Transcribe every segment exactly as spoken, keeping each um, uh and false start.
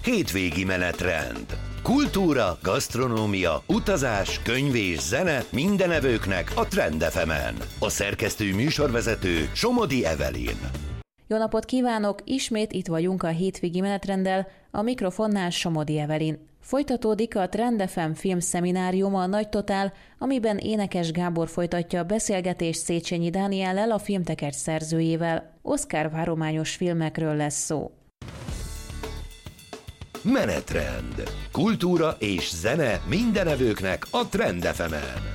Hétvégi menetrend. Kultúra, gasztronómia, utazás, könyv és zene minden evőknek a Trend ef emen. A szerkesztő műsorvezető Somodi Evelyn. Jó napot kívánok! Ismét itt vagyunk a hétvégi menetrenddel, a mikrofonnál Somodi Evelyn. Folytatódik a Trend ef em filmszeminárium a Nagy Totál, amiben Énekes Gábor folytatja a beszélgetést Széchenyi Dániellel, a Filmtekercs szerzőjével. Oscar várományos filmekről lesz szó. Menetrend. Kultúra és zene minden evőknek a Trend ef emen.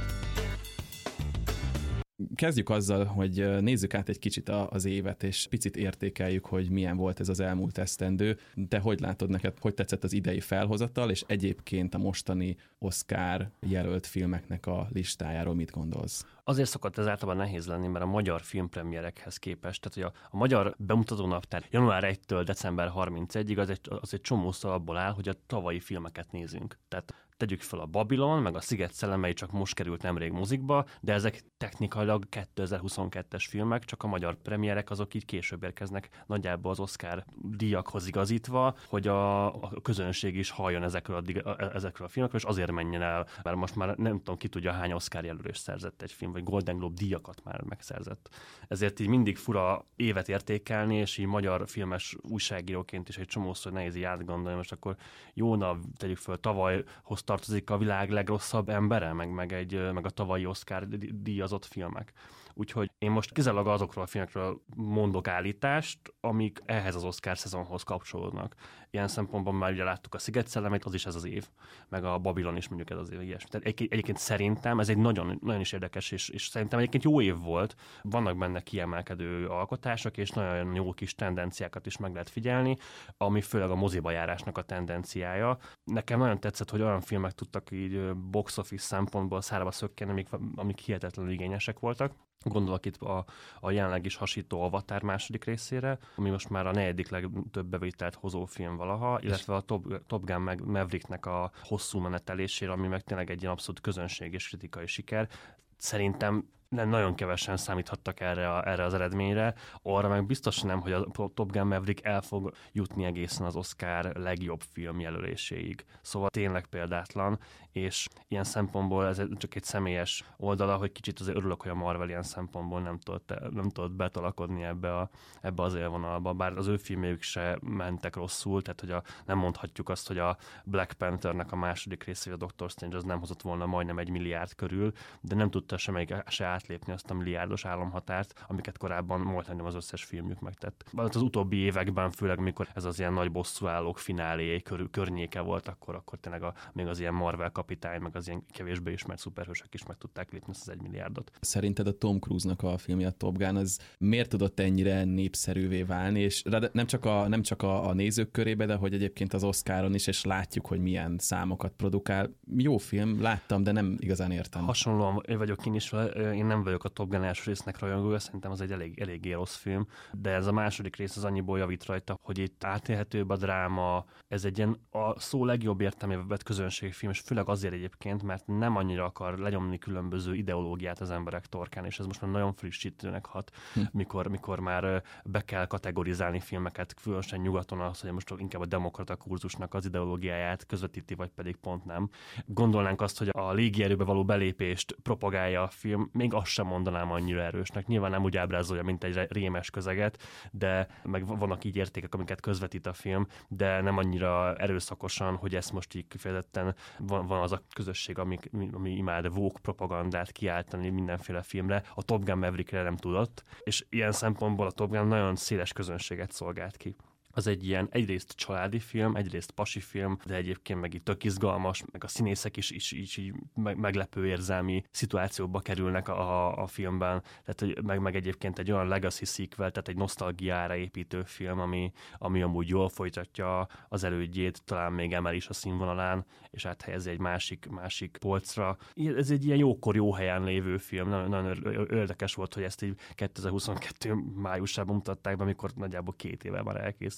Kezdjük azzal, hogy nézzük át egy kicsit az évet, és picit értékeljük, hogy milyen volt ez az elmúlt esztendő. Te hogy látod, neked, hogy tetszett az idei felhozatal, és egyébként a mostani Oscar jelölt filmeknek a listájáról mit gondolsz? Azért szokott ez általában nehéz lenni, mert a magyar filmpremierekhez képest, tehát hogy a, a magyar bemutatónaptár január elsejétől december harmincegyediig az egy, az egy csomószor abból áll, hogy a tavalyi filmeket nézünk. Tehát tegyük fel a Babilon, meg a Sziget szellemei csak most került nemrég mozikba, de ezek technikailag kétezer-huszonkettes filmek, csak a magyar premierek azok így később érkeznek, nagyjából az Oscar díjakhoz igazítva, hogy a, a közönség is halljon ezekről a, ezekről a filmekről, és azért menjen el, mert most már nem tudom, ki tudja, hány Oscar jelölést szerzett egy film, vagy Golden Globe díjakat már megszerzett. Ezért így mindig fura évet értékelni, és így magyar filmes újságíróként is egy csomószor nehéz így átgondolni, most akkor jóna tegyük föl, tavalyhoz tartozik a világ legrosszabb embere, meg, meg, egy, meg a tavalyi Oscar díjazott filmek. Úgyhogy én most kizárólag azokról a filmekről mondok állítást, amik ehhez az Oscar szezonhoz kapcsolódnak. Ilyen szempontból már ugye láttuk a Sziget szellemét, az is ez az év, meg a Babilon is mondjuk ez az év ilyesmi. Tehát egy, egyébként szerintem ez egy nagyon, nagyon is érdekes, és, és szerintem egyébként jó év volt. Vannak benne kiemelkedő alkotások, és nagyon jó kis tendenciákat is meg lehet figyelni, ami főleg a moziba járásnak a tendenciája. Nekem nagyon tetszett, hogy olyan filmek tudtak így box office szempontból szárába szökkenni, amik, amik hihetetlenül igényesek voltak. Gondolok itt a, a jelenleg is hasító Avatar második részére, ami most már a negyedik legtöbb bevételt hozó film valaha, illetve a Top, Top Gun meg Mavericknek a hosszú menetelésére, ami meg tényleg egy ilyen abszolút közönség és kritikai siker. Szerintem nem nagyon kevesen számíthattak erre, a, erre az eredményre, arra meg biztos nem, hogy a Top Gun Maverick el fog jutni egészen az Oscar legjobb film jelöléséig. Szóval tényleg példátlan, és ilyen szempontból ez csak egy személyes oldala, hogy kicsit azért örülök, hogy a Marvel ilyen szempontból nem tudott, nem tudott betalakodni ebbe, a, ebbe az élvonalba, bár az ő filmjük se mentek rosszul, tehát hogy a, nem mondhatjuk azt, hogy a Black Panthernek a második része, vagy a Doctor Strange az nem hozott volna majdnem egy milliárd körül, de nem tudta semmelyik se átlépni azt a milliárdos államhatárt, amiket korábban majdnem az összes filmjük megtett. Az utóbbi években, főleg amikor ez az ilyen nagy bosszúállók finálé kör, környéke volt, akkor, akkor tényleg a, még az ilyen Marvel kapitány, meg az ilyen kevésbé ismert szuperhősök is meg tudták lépni ezt az egy milliárdot. Szerinted a Tom Cruise-nak a filmje, a Top Gun, az miért tudott ennyire népszerűvé válni, és nem csak a, nem csak a, a nézők körébe, de hogy egyébként az Oscaron is, és látjuk, hogy milyen számokat produkál. Jó film, láttam, de nem igazán értem. Hasonlóan vagyok én is, én nem vagyok a Top Gun első résznek rajongója, szerintem az egy elég, eléggé rossz film, de ez a második rész az annyiból javít rajta, hogy itt átélhetőbb a dráma, ez egy ilyen a szó legjobb értelmében vett közönségfilm, és főleg azért egyébként, mert nem annyira akar lenyomni különböző ideológiát az emberek torkán, és ez most már nagyon frissítőnek hat, hm. mikor, mikor már be kell kategorizálni filmeket, különösen nyugaton az, hogy most inkább a demokrata kurzusnak az ideológiáját közvetíti, vagy pedig pont nem. Gondolnánk azt, hogy a légierőbe való belépést propagálja a film, még azt sem mondanám annyira erősnek. Nyilván nem úgy ábrázolja, mint egy rémes közeget, de meg vannak így értékek, amiket közvetít a film, de nem annyira erőszakosan, hogy ezt most így kifejezetten van, van az a közösség, ami, ami imád woke propagandát kiáltani mindenféle filmre. A Top Gun Maverickre nem tudott, és ilyen szempontból a Top Gun nagyon széles közönséget szolgált ki. Az egy ilyen egyrészt családi film, egyrészt pasi film, de egyébként meg így tök izgalmas, meg a színészek is, is, is így meglepő érzelmi szituációba kerülnek a, a filmben, tehát hogy meg, meg egyébként egy olyan legacy sequel, tehát egy nosztalgiára építő film, ami, ami amúgy jól folytatja az elődjét, talán még emel is a színvonalán, és áthelyezi egy másik, másik polcra. Ez egy ilyen jókor, jó helyen lévő film, nagyon, nagyon érdekes volt, hogy ezt így kétezer-huszonkettő májusában mutatták be, amikor nagyjából két éve már elkészült.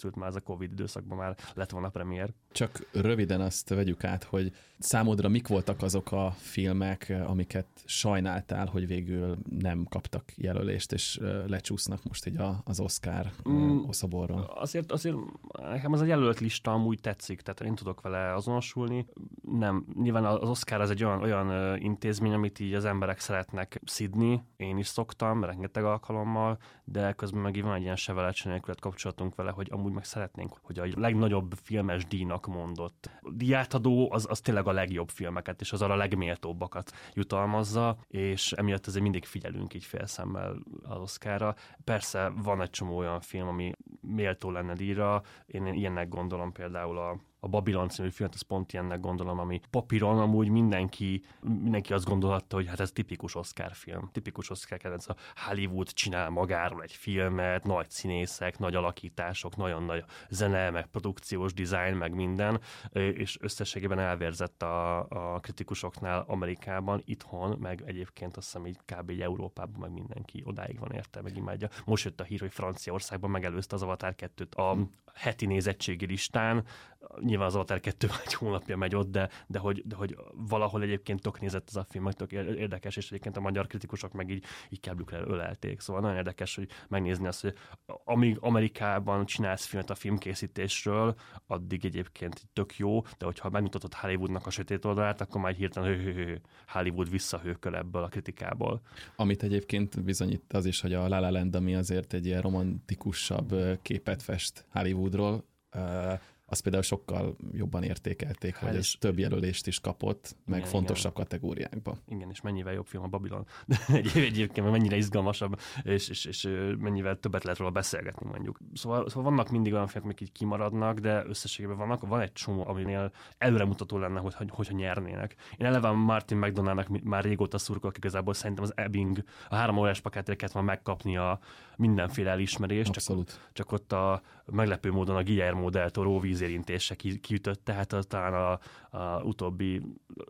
sőt már ez a Covid időszakban már lett volna premier. Csak röviden azt vegyük át, hogy számodra mik voltak azok a filmek, amiket sajnáltál, hogy végül nem kaptak jelölést, és lecsúsznak most így az Oscar mm, oszoborron? Azért, azért nekem ez a jelölt lista amúgy tetszik, tehát én tudok vele azonosulni. Nem, nyilván az Oscar az egy olyan, olyan intézmény, amit így az emberek szeretnek szidni, én is szoktam, rengeteg alkalommal, de közben meg van egy ilyen sevelecse nélkület kapcsolatunk vele, hogy amúgy meg szeretnénk, hogy a legnagyobb filmes díjnak mondott díjátadó az, az tényleg a legjobb filmeket, és az a legméltóbbakat jutalmazza, és emiatt azért mindig figyelünk így félszemmel az Oscarra. Persze van egy csomó olyan film, ami méltó lenne díjra, én ilyennek gondolom például a A Babylon című filmet, az pont ilyennek gondolom, ami papíron amúgy mindenki, mindenki azt gondolhatta, hogy hát ez tipikus Oscar film. Tipikus Oscar kedvenc, a Hollywood csinál magáról egy filmet, nagy színészek, nagy alakítások, nagyon nagy zene, meg produkciós design, meg minden, és összességében elvérzett a, a kritikusoknál Amerikában, itthon, meg egyébként azt hiszem így kb. Európában, meg mindenki odáig van érte, meg imádja. Most jött a hír, hogy Franciaországban megelőzte az Avatar kettőt a heti nézettségi listán. Nyilván az Avatar kettő egy hónapja megy ott, de, de, hogy, de hogy valahol egyébként tök nézett ez a film, meg tök érdekes, és egyébként a magyar kritikusok meg így, így káblukra ölelték. Szóval nagyon érdekes, hogy megnézni azt, hogy amíg Amerikában csinálsz filmet a filmkészítésről, addig egyébként tök jó, de hogyha megmutatod Hollywoodnak a sötét oldalát, akkor már hirtelen hő, hő, hő, Hollywood visszahőköl ebből a kritikából. Amit egyébként bizonyít az is, hogy a La La Land, ami azért egy ilyen romantikusabb képet fest Hollywoodról, azt például sokkal jobban értékelték, hát, hogy ez több jelölést is kapott, meg igen, fontosabb igen. kategóriákban. Igen, és mennyivel jobb film a Babylon. De egy, egyébként mennyire izgalmasabb, és, és, és mennyivel többet lehet róla beszélgetni mondjuk. Szóval, szóval vannak mindig olyan filmek, amik így kimaradnak, de összességében vannak. Van egy csomó, aminél előremutató lenne, hogy, hogy, hogyha nyernének. Én eleve Martin McDonagh-nak már régóta szurkolok, igazából szerintem az Ebbing a három órás pakátéreket van megkapni a mindenféle elismerést. Abszolút. Csak, csak ott a meglepő módon a Guillermo del Toro vízérintése kiütött, tehát az, talán a, a utóbbi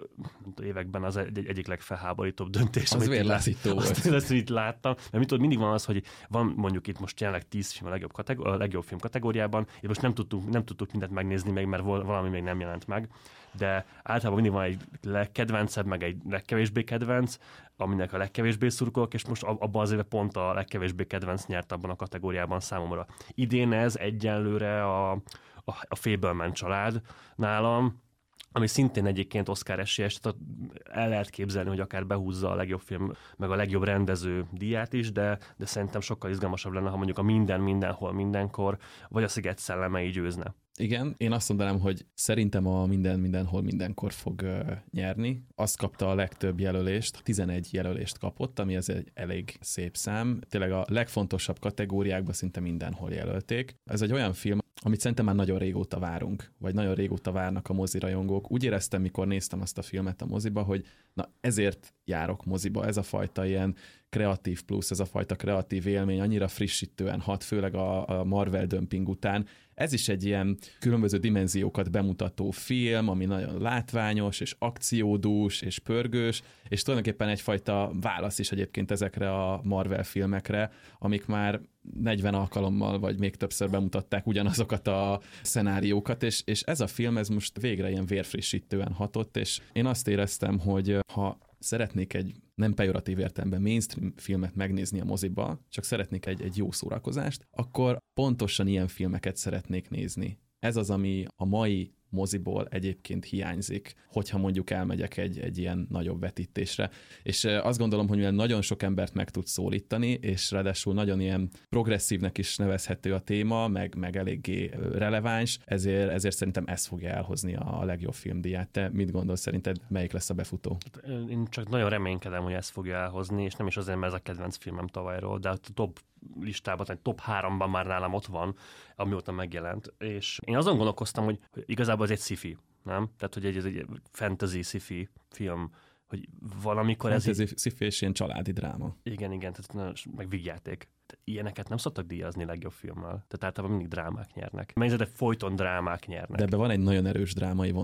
években az egy, egyik legfelháborítóbb döntés. Az vérlázító volt. Azt, azt itt láttam. Mert mit tudod, mindig van az, hogy van mondjuk itt most jelenleg tíz film a legjobb, kategó- a legjobb film kategóriában, és most nem tudtuk, nem tudtuk mindent megnézni még, mert valami még nem jelent meg, de általában mindig van egy legkedvencebb, meg egy legkevésbé kedvenc, aminek a legkevésbé szurkolok, és most abban az éve pont a legkevésbé kedvenc nyert abban a kategóriában számomra. Idén ez egyenlőre a, a, a Fableman család nálam, ami szintén egyébként Oscar esélyes, tehát el lehet képzelni, hogy akár behúzza a legjobb film, meg a legjobb rendező díját is, de, de szerintem sokkal izgalmasabb lenne, ha mondjuk a Minden, Mindenhol, Mindenkor, vagy a Sziget szellemei győzne. Igen, én azt mondanám, hogy szerintem a Minden, Mindenhol, Mindenkor fog uh, nyerni. Azt kapta a legtöbb jelölést, tizenegy jelölést kapott, ami ez egy elég szép szám. Tényleg a legfontosabb kategóriákban szinte mindenhol jelölték. Ez egy olyan film, amit szerintem már nagyon régóta várunk, vagy nagyon régóta várnak a mozirajongók. Úgy éreztem, mikor néztem azt a filmet a moziba, hogy na ezért járok moziba, ez a fajta ilyen kreatív plusz, ez a fajta kreatív élmény annyira frissítően hat, főleg a, a Marvel dömping után. Ez is egy ilyen különböző dimenziókat bemutató film, ami nagyon látványos, és akciódús, és pörgős, és tulajdonképpen egyfajta válasz is egyébként ezekre a Marvel filmekre, amik már negyven alkalommal, vagy még többször bemutatták ugyanazokat a szenáriókat, és, és ez a film, ez most végre ilyen vérfrissítően hatott, és én azt éreztem, hogy ha szeretnék egy nem pejoratív értelemben mainstream filmet megnézni a moziba, csak szeretnék egy, egy jó szórakozást, akkor pontosan ilyen filmeket szeretnék nézni. Ez az, ami a mai moziból egyébként hiányzik, hogyha mondjuk elmegyek egy, egy ilyen nagyobb vetítésre. És azt gondolom, hogy mivel nagyon sok embert meg tud szólítani, és ráadásul nagyon ilyen progresszívnek is nevezhető a téma, meg, meg eléggé releváns, ezért, ezért szerintem ez fogja elhozni a legjobb filmdíját. Te mit gondolsz, szerinted melyik lesz a befutó? Én csak nagyon reménykedem, hogy ezt fogja elhozni, és nem is azért, mert ez a kedvenc filmem tavalyról, de a top listában, tehát top háromban már nálam ott van, amióta megjelent. És én azon gondolkoztam, hogy, hogy igazából ez egy sci-fi, nem? Tehát, hogy egy, ez egy fantasy sci-fi film, hogy valamikor fantasy, ez... Fantasy, sci-fi és ilyen családi dráma. Igen, igen, tehát meg vígjáték. Ilyeneket nem szoktak díjazni legjobb filmmel. Tehát általában mindig drámák nyernek. Megnézed, de folyton drámák nyernek. De ebben van egy nagyon erős drámai vonal.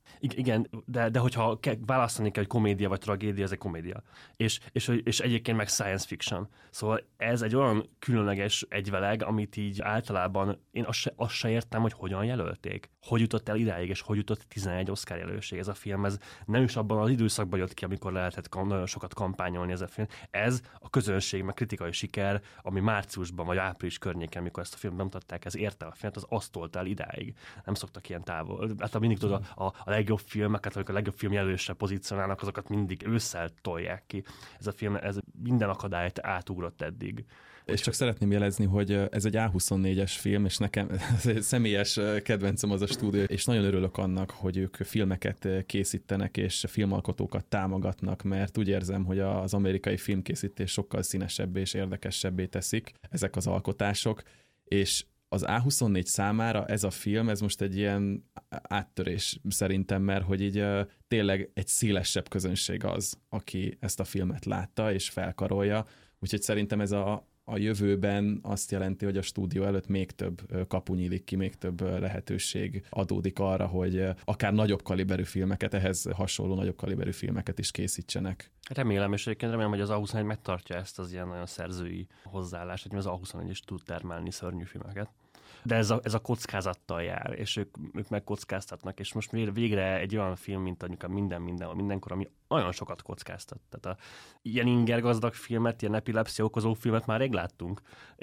Igen, de, de hogyha választani kell, hogy komédia vagy tragédia, ez egy komédia. És, és, és egyébként meg science fiction. Szóval ez egy olyan különleges egyveleg, amit így általában én azt se, azt se értem, hogy hogyan jelölték. Hogy jutott el idáig, és hogy jutott tizenegy Oscar jelöltség ez a film. Ez nem is abban az időszakban jött ki, amikor lehetett nagyon sokat kampányolni ez a film. Ez a közönség, meg kritikai siker, ami márciusban vagy április környéken, amikor ezt a filmet bemutatták, ez érte a filmet, az azt tolt el idáig. Nem szoktak ilyen távol. Hát mindig tudod, a, a, a legjobb filmeket, amikor a legjobb film jelölésre pozícionálnak, azokat mindig ősszel tolják ki. Ez a film, ez minden akadályt átugrott eddig. És csak szeretném jelezni, hogy ez egy á huszonnégyes film, és nekem ez személyes kedvencem az a stúdió, és nagyon örülök annak, hogy ők filmeket készítenek, és filmalkotókat támogatnak, mert úgy érzem, hogy az amerikai filmkészítés sokkal színesebbé és érdekesebbé teszik ezek az alkotások, és az á huszonnégy számára ez a film, ez most egy ilyen áttörés szerintem, mert hogy így uh, tényleg egy szélesebb közönség az, aki ezt a filmet látta és felkarolja, úgyhogy szerintem ez a, a jövőben azt jelenti, hogy a stúdió előtt még több kapu nyílik ki, még több lehetőség adódik arra, hogy akár nagyobb kaliberű filmeket, ehhez hasonló nagyobb kaliberű filmeket is készítsenek. Remélem, és egyébként remélem, hogy az á huszonnégy megtartja ezt az ilyen nagyon szerzői hozzáállást, hogy az á huszonnégy is tud termelni szörnyű filmeket. De ez a, ez a kockázattal jár, és ők, ők megkockáztatnak, és most végre egy olyan film, mint mondjuk a Minden Mindenhol Mindenkor, ami nagyon sokat kockáztat. Tehát a, ilyen ingergazdag filmet, ilyen epilepszia okozó filmet már rég láttunk,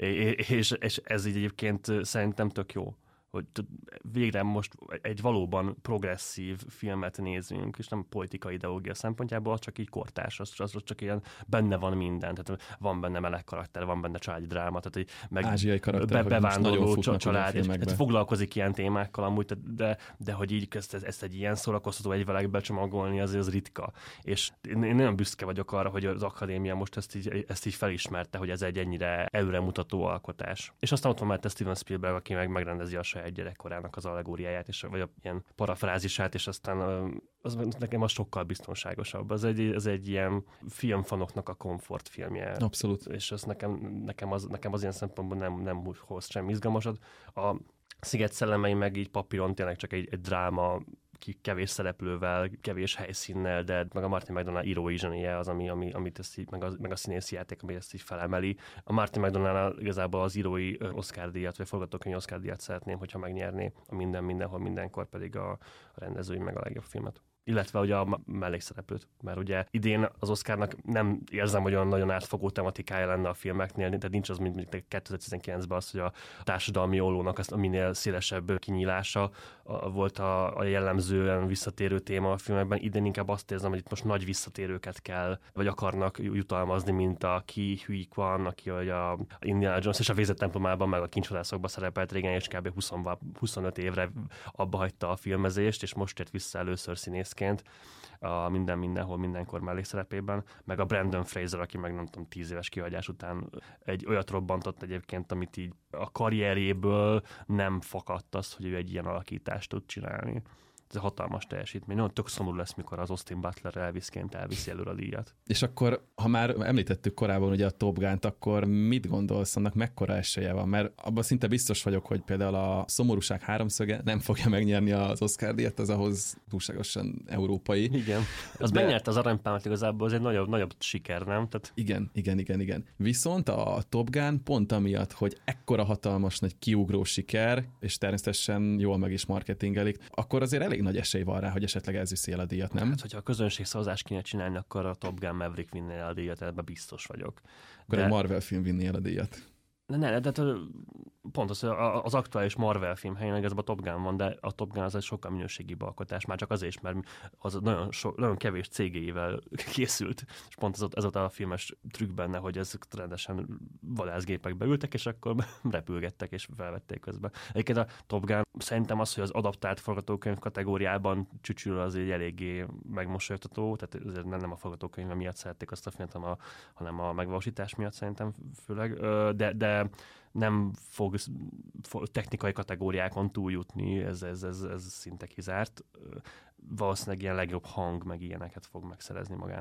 és, és ez így egyébként szerintem tök jó, hogy végre most egy valóban progresszív filmet nézünk, és nem politikai ideológia szempontjából, csak így kortárs, az, az csak ilyen benne van minden, tehát van benne meleg karakter, van benne családi dráma, tehát egy meg ázsiai karakter, be, bevándorló család, és tehát foglalkozik ilyen témákkal amúgy, de, de hogy így ezt, ezt egy ilyen szórakoztató egyveleg becsomagolni, azért az ritka. És én, én nagyon büszke vagyok arra, hogy az akadémia most ezt így, ezt így felismerte, hogy ez egy ennyire előremutató alkotás. És aztán ott van már Steven Spielberg, aki meg megrendezi a saját gyerekkorának az allegóriáját, és, vagy a ilyen parafrázisát, és aztán az nekem az sokkal biztonságosabb. Az egy, az egy ilyen filmfanoknak a komfortfilmje. Abszolút. És az nekem, nekem, az, nekem az ilyen szempontból nem, nem hoz sem izgalmasod. A Sziget szellemei meg így papíron tényleg csak egy, egy dráma, kevés szereplővel, kevés helyszínnel, de meg a Martin McDonagh írói zsenie az, ami, ami, amit ezt így, meg, a, meg a színészi játék, ami ezt így felemeli. A Martin McDonagh igazából az írói Oscar-díjat, vagy forgatókönyvi Oscar-díjat szeretném, hogyha megnyerné, a Minden Mindenhol Mindenkor pedig a, a rendezői meg a legjobb filmet. Illetve ugye a mellékszereplőt, mert ugye idén az Oscarnak nem érzem, hogy olyan nagyon átfogó tematikája lenne a filmeknél, tehát nincs az, mint kétezer-tizenkilencben az, hogy a társadalmi ollónak az a minél szélesebb kinyílása volt a, a jellemzően visszatérő téma a filmekben. Idén inkább azt érzem, hogy itt most nagy visszatérőket kell, vagy akarnak jutalmazni, mint a Ki Huy Kwan, aki vagy a Indiana Jones és a Vézett templomában, meg a Kincsvadászokban szerepelt régen, és kb. húsz, huszonöt évre abba hagyta a filmezést, és most ért vissza először színész a Minden Mindenhol Mindenkor mellékszerepében, meg a Brandon Fraser, aki meg nem tudom, tíz éves kihagyás után egy olyat robbantott egyébként, amit így a karrierjéből nem fakadt az, hogy ő egy ilyen alakítást tud csinálni. Ez egy hatalmas teljesítmény. Nagyon tök szomorú lesz, mikor az Austin Butler Elvisként elviszi előre a díjat. És akkor, ha már említettük korábban ugye a Top Gun-t, akkor mit gondolsz, annak mekkora esélye van? Mert abban szinte biztos vagyok, hogy például a Szomorúság háromszöge nem fogja megnyerni az Oscar-díjat, az ahhoz túlságosan európai. Igen. Az de... megnyerte az Aranypálmát igazából, az egy nagyobb, nagyobb siker, nem? Tehát... Igen, igen, igen, igen. Viszont a Top Gun pont amiatt, hogy ekkora hatalmas nagy kiugró siker, és természetesen jól meg is marketingelik, akkor azért elég nagy esély van rá, hogy esetleg ez viszi el a díjat, nem? Hát, hogyha a közönség szavazást kéne csinálni, akkor a Top Gun Maverick vinné el a díjat, ebben biztos vagyok. Akkor de... egy Marvel film vinné el a díjat. Ne, ne, de pont az, az aktuális Marvel film helyén igazából a Top Gun van, de a Top Gun az egy sokkal minőségibb alkotás, már csak azért is, mert az nagyon, so, nagyon kevés cégével készült, és pont ez, ez volt a filmes trükk benne, hogy ezek rendesen vadászgépekbe ültek, és akkor repülgettek, és felvették közben. Egyébként a Top Gun szerintem az, hogy az adaptált forgatókönyv kategóriában csücsül, az egy eléggé megmosolyogtató, tehát azért nem a forgatókönyv miatt szerették azt a filmet, hanem a, hanem a megvalósítás miatt szerintem főleg, de, de nem fog technikai kategóriákon túljutni, ez, ez, ez, ez szinte kizárt. Valószínűleg ilyen legjobb hang, meg ilyeneket fog megszerezni magának.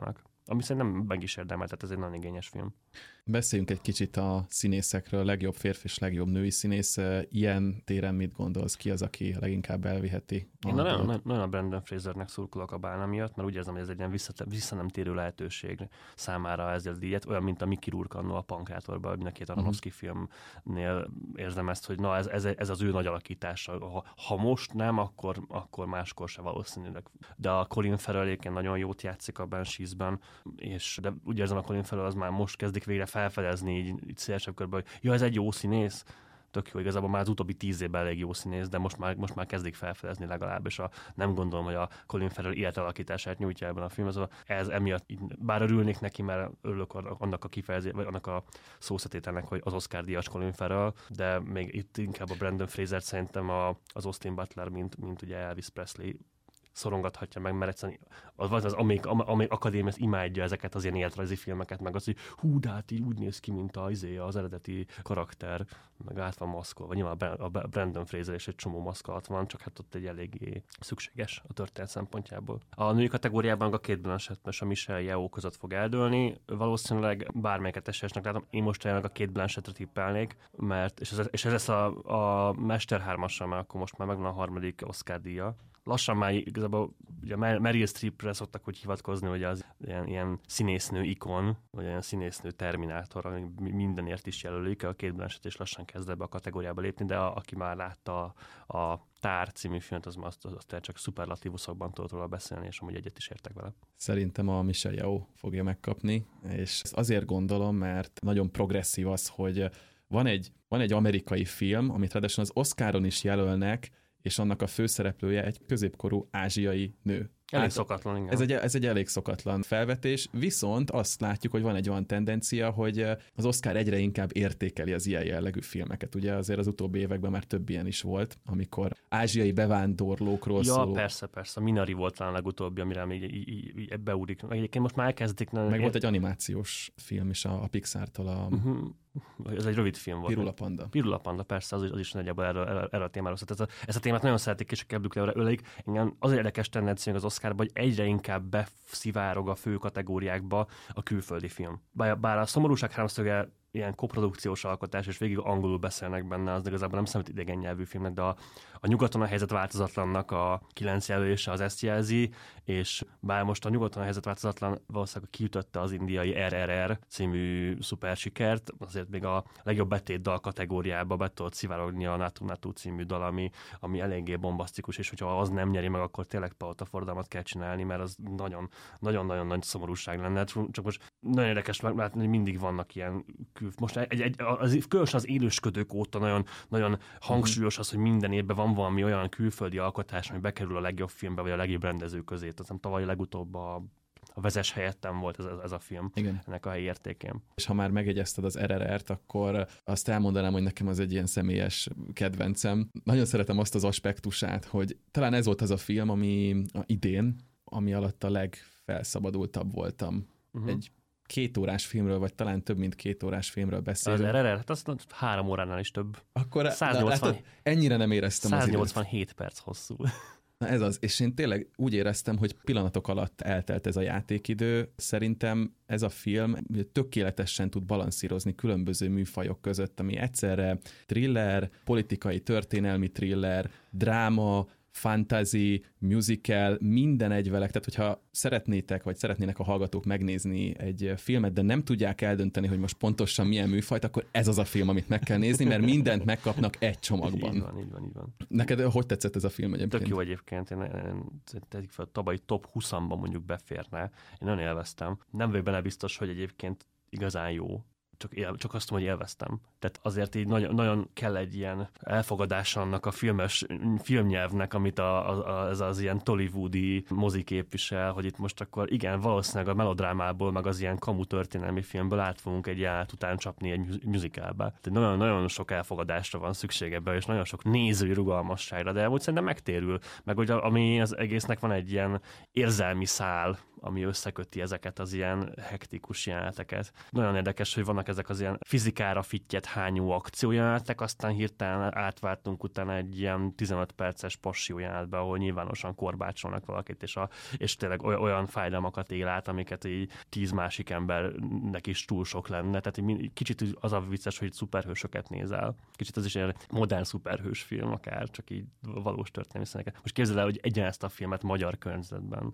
ami szerintem meg is érdemel, tehát ez egy nagyon igényes film. Beszéljünk egy kicsit a színészekről, legjobb férfi és legjobb női színész. Ilyen téren mit gondolsz, ki az, aki leginkább elviheti? Én nagyon, nagyon a Brendan Frasernek szurkolok a Bálna miatt, mert úgy érzem, hogy ez egy ilyen vissza, vissza nem térő lehetőség számára ezzel a díjat, olyan, mint a Mickey Rourke annó a Pankrátorban, mind a két Aronofsky uh-huh. filmnél érzem ezt, hogy na ez, ez, ez az ő nagy alakítása. Ha, ha most nem, akkor, akkor máskor se valószínűleg. De a Colin Farrell egyébként nagyon jót játszik a Banshees-ben, és de úgy érzem, a Colin Farrell az már most kezdik végre felfedezni így, így szélesebb körben, hogy ja, ez egy jó színész, tök jó, igazából már az utóbbi tíz évben elég jó színész, de most már, most már kezdik felfedezni legalább, és a, nem gondolom, hogy a Colin Farrell életalakítását nyújtja ebben a filmben. Ez emiatt, bár örülnék neki, mert örülök annak a kifejezés, vagy annak a szószetételnek, hogy az Oscar-díjas Colin Farrell, de még itt inkább a Brendan Fraser szerintem a, az Austin Butler, mint, mint ugye Elvis Presley szorongathatja meg, mert egyszerűen az, az amelyik, amelyik akadémia imádja ezeket az ilyen életrajzi filmeket, meg az, hogy hú, de hát így úgy néz ki, mint az, az eredeti karakter, meg át van maszkolva. Nyilván a Brendan Fraser és egy csomó maszk alatt van, csak hát ott egy eléggé szükséges a történet szempontjából. A női kategóriában a Kate Blanchett és a Michelle Yeoh között fog eldőlni. Valószínűleg bármelyiket esélyesnek látom. Én most jelenleg a Kate Blanchettre tippelnék, mert, és ez, és ez lesz a, a Mester hármassal, mert akkor most már megvan a harmadik Oscar-díja. Lassan már igazából ugye Meryl Streepre szoktak hogy hivatkozni, hogy az ilyen, ilyen színésznő ikon, vagy ilyen színésznő terminátor, ami mindenért is jelölik, a Kate Blanchett és lassan kezd ebbe a kategóriába lépni, de a, aki már látta a, a Tár című filmet, az, az, az, az csak szuperlatívuszokban tudott róla beszélni, és amúgy egyet is értek vele. Szerintem a Michelle Yeoh fogja megkapni, és azért gondolom, mert nagyon progresszív az, hogy van egy, van egy amerikai film, amit ráadásul az Oscaron is jelölnek, és annak a főszereplője egy középkorú ázsiai nő. Elég szokatlan, igen. Ez egy, ez egy elég szokatlan felvetés, viszont azt látjuk, hogy van egy olyan tendencia, hogy az Oscar egyre inkább értékeli az ilyen jellegű filmeket. Ugye azért az utóbbi években már több ilyen is volt, amikor ázsiai bevándorlókról ja, szóló... Ja, persze, persze. A Minari volt talán legutóbbi, amire még így, így, így beúrik. Egyébként most már elkezdik... Meg ér... volt egy animációs film is a, a Pixar-tól a... Uh-huh. Ez egy rövid film volt. Pirula Panda. Pirula Panda, persze, az is, az is nagyjából erről, erről, erről a témáról szólt. Ez a, ezt a témát nagyon szeretik, és a keblükre ölik. Igen, az érdekes tendencia az Oscarban, hogy egyre inkább beszivárog a fő kategóriákba a külföldi film. Bár, bár a Szomorúság háromszöge ilyen koprodukciós alkotás, és végig angolul beszélnek benne, az igazából nem számít idegen nyelvű filmnek, de a, a Nyugaton a helyzet változatlannak a kilenc jelölése az ezt jelzi, és bár most a Nyugaton a helyzet változatlan valószínűleg kiütötte az indiai er er er című szupersikert, azért még a legjobb betétdal kategóriába be tudott szivárogni a Natu Natu című dal, ami, ami eléggé bombasztikus, és hogyha az nem nyeri meg, akkor tényleg palotafordalmat kell csinálni, mert az nagyon, nagyon-nagyon nagy szomorúság lenne. Csak most nagyon érdekes látni, hogy mindig vannak ilyen most egy, egy, az, különösen az élősködők óta nagyon, nagyon hangsúlyos az, hogy minden évben van valami olyan külföldi alkotás, ami bekerül a legjobb filmbe, vagy a legjobb rendező közé. Tehát tavaly legutóbb a, a Vezess helyettem volt ez, ez a film. Igen. Ennek a helyi értékén. És ha már megegyezted az er er er-t, akkor azt elmondanám, hogy nekem az egy ilyen személyes kedvencem. Nagyon szeretem azt az aspektusát, hogy talán ez volt az a film, ami a idén, ami alatt a legfelszabadultabb voltam. Uh-huh. Egy két órás filmről, vagy talán több mint két órás filmről beszélünk. Az er er er, hát az három óránál is több. Akkor száznyolcvan, látod, ennyire nem éreztem száznyolcvanhét perc hosszú. Na ez az, és én tényleg úgy éreztem, hogy pillanatok alatt eltelt ez a játékidő. Szerintem ez a film tökéletesen tud balanszírozni különböző műfajok között, ami egyszerre thriller, politikai, történelmi thriller, dráma, fantasy, musical, minden egyvelek, tehát hogyha szeretnétek, vagy szeretnének a hallgatók megnézni egy filmet, de nem tudják eldönteni, hogy most pontosan milyen műfajt, akkor ez az a film, amit meg kell nézni, mert mindent megkapnak egy csomagban. Így van, így van, így van. Neked hogy tetszett ez a film egyébként? Tök jó egyébként, én, én, én a tavalyi top huszonban mondjuk beférne, én nagyon élveztem. Nem vagyok benne biztos, hogy egyébként igazán jó. Csak, él, csak azt mondom, hogy élveztem. Tehát azért így nagyon, nagyon kell egy ilyen elfogadás annak a filmes filmnyelvnek, amit a, a, a, ez az ilyen tollywoodi mozi képvisel, hogy itt most akkor igen, valószínűleg a melodrámából, meg az ilyen kamu történelmi filmből át fogunk egy jelenet után csapni egy musicalbe. Tehát nagyon, nagyon sok elfogadásra van szükség ebben, és nagyon sok nézői rugalmasságra, de úgy szerintem megtérül. Meg hogy ami az egésznek van egy ilyen érzelmi szál, ami összeköti ezeket az ilyen hektikus jeleneteket. Nagyon érdekes, hogy vannak ezek az ilyen fizikára fittyet hányó akciójelenetek, aztán hirtelen átváltunk utána egy ilyen tizenöt perces passió jelenetbe, ahol nyilvánosan korbácsolnak valakit, és, a, és tényleg olyan fájdalmakat él át, amiket így tíz másik embernek is túl sok lenne. Tehát így kicsit az a vicces, hogy szuperhősöket nézel. Kicsit az is egy modern szuperhős film, akár csak így valós történelmi színeket. Most képzeld el, hogy egyen ezt a filmet magyar környezetben.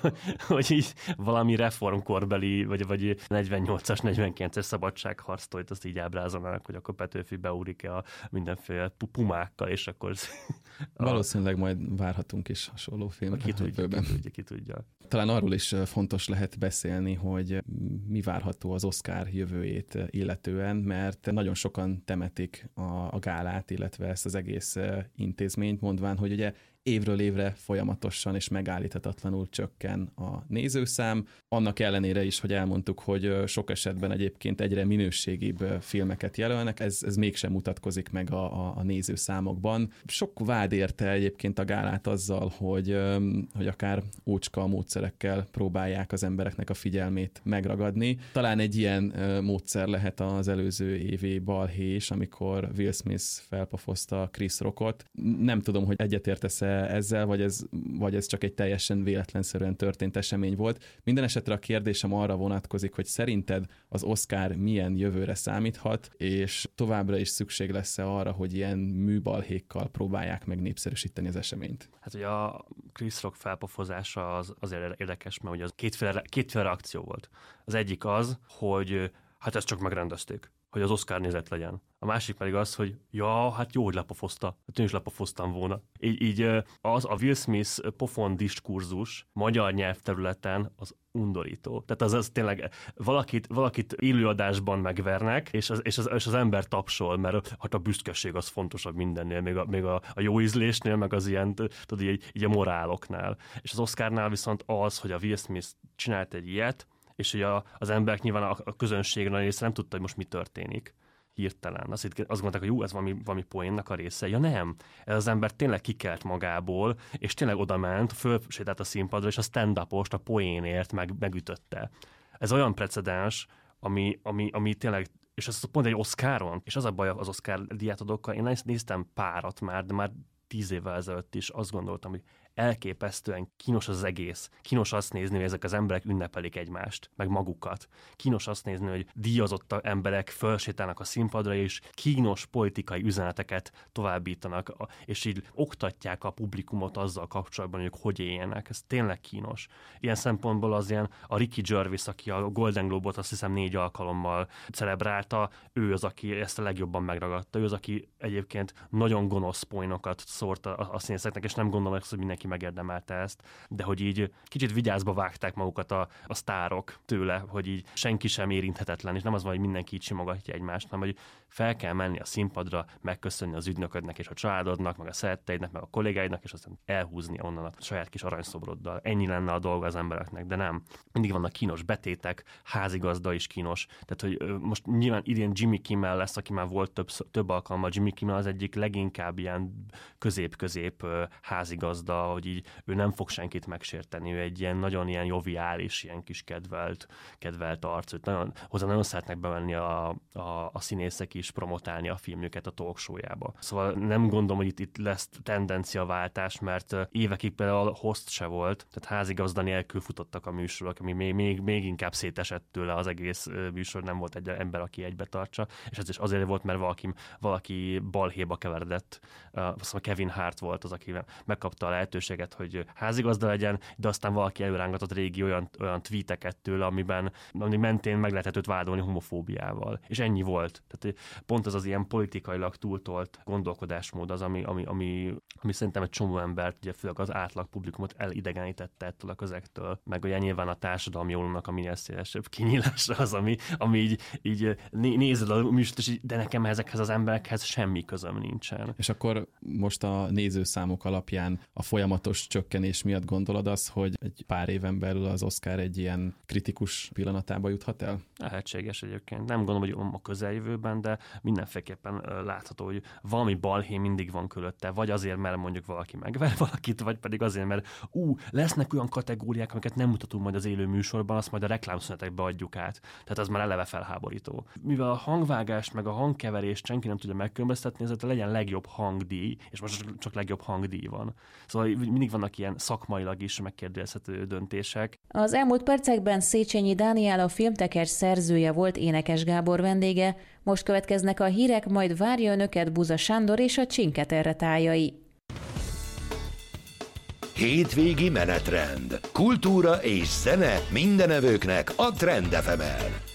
Hogy így valami reformkorbeli, vagy, vagy negyvennyolcas, negyvenkilences szabadságharctolt, azt így ábrázolnának, hogy akkor Petőfi beúrik a mindenféle pumákkal, és akkor... A... Valószínűleg majd várhatunk is hasonló filmet. Ki tudja, ki tudja, ki tudja. Talán arról is fontos lehet beszélni, hogy mi várható az Oscar jövőjét illetően, mert nagyon sokan temetik a, a gálát, illetve ezt az egész intézményt, mondván, hogy ugye évről évre folyamatosan és megállíthatatlanul csökken a nézőszám. Annak ellenére is, hogy elmondtuk, hogy sok esetben egyébként egyre minőségibb filmeket jelölnek, ez, ez mégsem mutatkozik meg a, a, a nézőszámokban. Sok vád érte egyébként a gálát azzal, hogy, hogy akár ócska módszerekkel próbálják az embereknek a figyelmét megragadni. Talán egy ilyen módszer lehet az előző évi balhés, amikor Will Smith felpofozta Chris Rockot. Nem tudom, hogy egyetértesz ezzel, vagy ez, vagy ez csak egy teljesen véletlenszerűen történt esemény volt. Minden esetre a kérdésem arra vonatkozik, hogy szerinted az Oscar milyen jövőre számíthat, és továbbra is szükség lesz-e arra, hogy ilyen műbalhékkal próbálják meg népszerűsíteni az eseményt? Hát ugye a Chris Rock felpofozása az azért érdekes, mert ugye az kétféle, kétféle reakció volt. Az egyik az, hogy hát ezt csak megrendezték, hogy az Oscar nézet legyen. A másik pedig az, hogy ja, hát jó, hogy lepofozta. Hát én is lepofoztam volna. Így, így az a Will Smith pofon diskurzus magyar nyelvterületen az undorító. Tehát az, az tényleg valakit, valakit élőadásban megvernek, és az, és, az, és az ember tapsol, mert hát a büszkeség az fontosabb mindennél, még a, még a, a jó ízlésnél, meg az ilyen, tudod, így, így a moráloknál. És az Oscarnál viszont az, hogy a Will Smith csinált egy ilyet, és hogy a, az emberek nyilván a, a közönség nagy része nem tudta, hogy most mi történik hirtelen. Azt, azt gondolták, hogy jó, ez valami, valami poénnak a része. Ja nem, ez az ember tényleg kikelt magából, és tényleg oda ment, fölsétált a színpadra, és a stand-upost a poénért meg, megütötte. Ez olyan precedens, ami, ami, ami tényleg, és ez pont egy Oscaron, és az a baj az Oscar díjátadókkal, én néztem párat már, de már tíz évvel ezelőtt is azt gondoltam, hogy elképesztően kínos az egész. Kínos azt nézni, hogy ezek az emberek ünnepelik egymást, meg magukat. Kínos azt nézni, hogy díjazott emberek fölsétálnak a színpadra, és kínos politikai üzeneteket továbbítanak, és így oktatják a publikumot azzal kapcsolatban, hogy ők hogy éljenek. Ez tényleg kínos. Ilyen szempontból az ilyen a Ricky Gervais, aki a Golden Globe-ot azt hiszem négy alkalommal celebrálta, ő az, aki ezt a legjobban megragadta. Ő az, aki egyébként nagyon gonosz poénokat szórt a, a színészeknek, és nem gondolom, hogy mindenki megérdemelte ezt, de hogy így kicsit vigyázba vágták magukat a, a sztárok tőle, hogy így senki sem érinthetetlen, és nem az van, hogy mindenki így simogatja egymást, hanem hogy fel kell menni a színpadra, megköszönni az ügynöködnek és a családodnak, meg a szeretteidnek, meg a kollégáidnak, és aztán elhúzni onnan a saját kis aranyszobroddal. Ennyi lenne a dolga az embereknek, de nem. Mindig vannak kínos betétek, házigazda is kínos. Tehát, hogy most nyilván idén Jimmy Kimmel lesz, aki már volt több, több alkalommal. Jimmy Kimmel az egyik leginkább ilyen közép-közép házigazda, hogy így ő nem fog senkit megsérteni, ő egy ilyen nagyon ilyen joviális, ilyen kis kedvelt, kedvelt arc. Őt nagyon, hozzá nagyon szeretnek bevenni a, a, a színészek is, promotálni a filmjüket a talk show-jába. Szóval nem gondolom, hogy itt, itt lesz tendenciaváltás, mert évekig például host se volt, tehát házigazda nélkül futottak a műsorok, ami még, még, még inkább szétesett tőle az egész műsor, nem volt egy ember, aki egybe tartsa, és ez is azért volt, mert valaki, valaki balhéba keveredett. Azt mondom, Kevin Hart volt az, aki megkapta a lehetőséget, hogy házigazda legyen, de aztán valaki előrángatott régi olyan, olyan tweeteket tőle, amiben ami mentén meg lehetett őt vádolni homofóbiával. És ennyi volt. Tehát pont az az ilyen politikailag túltolt gondolkodásmód az, ami, ami, ami, ami szerintem egy csomó embert, ugye főleg az átlag publikumot elidegenítette ettől a közektől, meg ugye nyilván a társadalmi jólónak a minél szélesebb kinyílása az, ami, ami így, így nézed a műsort, és így, de nekem ezekhez az emberekhez semmi közöm nincsen. És akkor most a nézőszámok alapján a folyamatos csökkenés miatt gondolod azt, hogy egy pár éven belül az Oscar egy ilyen kritikus pillanatába juthat el? Lehetséges egyébként. Nem gondolom, hogy a közeljövőben, de mindenféleképpen látható, hogy valami balhé mindig van körülötte, vagy azért, mert mondjuk valaki megver valakit, vagy pedig azért, mert ú, lesznek olyan kategóriák, amiket nem mutatunk majd az élő műsorban, azt majd a reklámszünetekbe adjuk át. Tehát az már eleve felháborító. Mivel a hangvágást meg a hangkeverést senki nem tudja megkülönböztetni, ezért legyen legjobb hangdíj, és most csak legjobb hangdíj van. Szóval mindig vannak ilyen szakmailag is megkérdezhető döntések. Az elmúlt percekben Széchenyi Dániel, a Filmtekercs szerzője volt Énekes Gábor vendége. Most következnek a hírek, majd várja önöket Buza Sándor és a Csinketerre tájai. Hétvégi menetrend. Kultúra és zene mindenevőknek a Trend ef emen.